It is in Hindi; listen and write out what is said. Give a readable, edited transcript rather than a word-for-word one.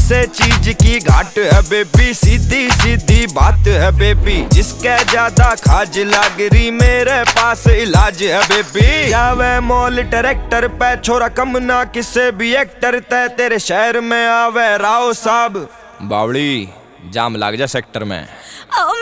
किसे चीज की घाट है बेबी, सीधी सीधी बात है बेबी। जिसके ज्यादा खाज लाग रही मेरे पास इलाज है बेबी। जावे मॉल ट्रैक्टर पे छोरा कम ना किसे भी एक्टर तय, तेरे शहर में आवे राव साहब बावड़ी जाम लाग जा सेक्टर में।